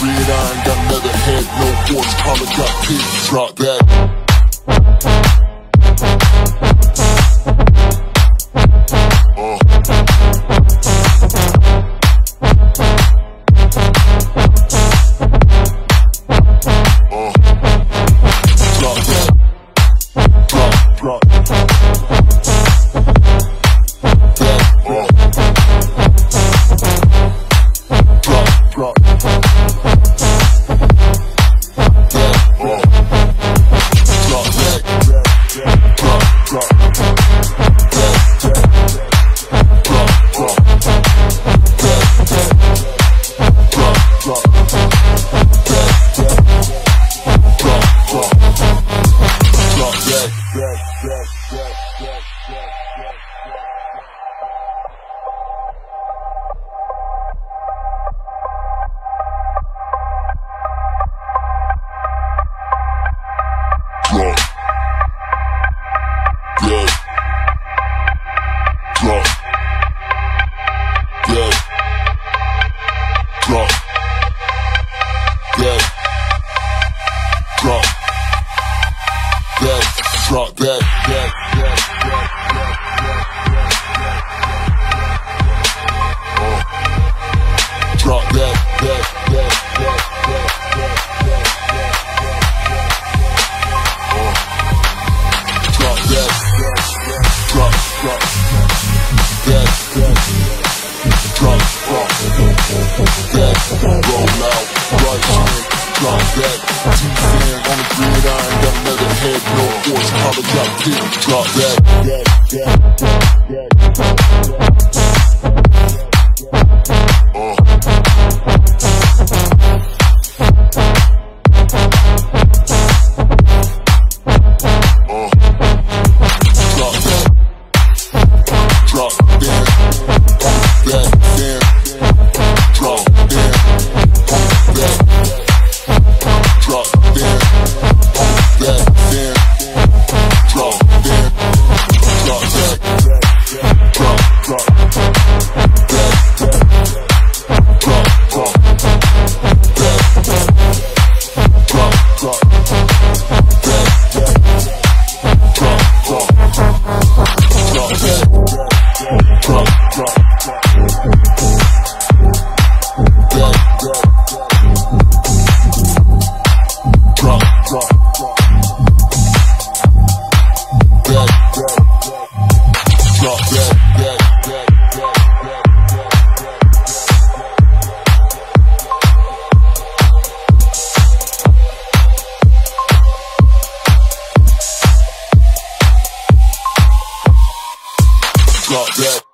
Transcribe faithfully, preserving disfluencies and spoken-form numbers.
red iron, got another head, no horsepower, got pigs, drop that. Drop that, that, that, that, that, uh, drop that, that, that, that, that, that, uh, drop that, that, that, drop, drop, that, that, drop, drop, that, roll out, right hand, drop that, T-Fan on the grid iron, got another head, no horsepower, got pigs, drop that, that, that, that, that, uh, uh, drop that, drop that, that, that, drop that, that, drop that, that, that, drop that, drop that, drop, drop, that, that, drop, drop, that, drop, drop, that, that, drop, drop, drop that, drop, drop, that, that, drop, drop, that, that, drop that, that, that, that, drop that.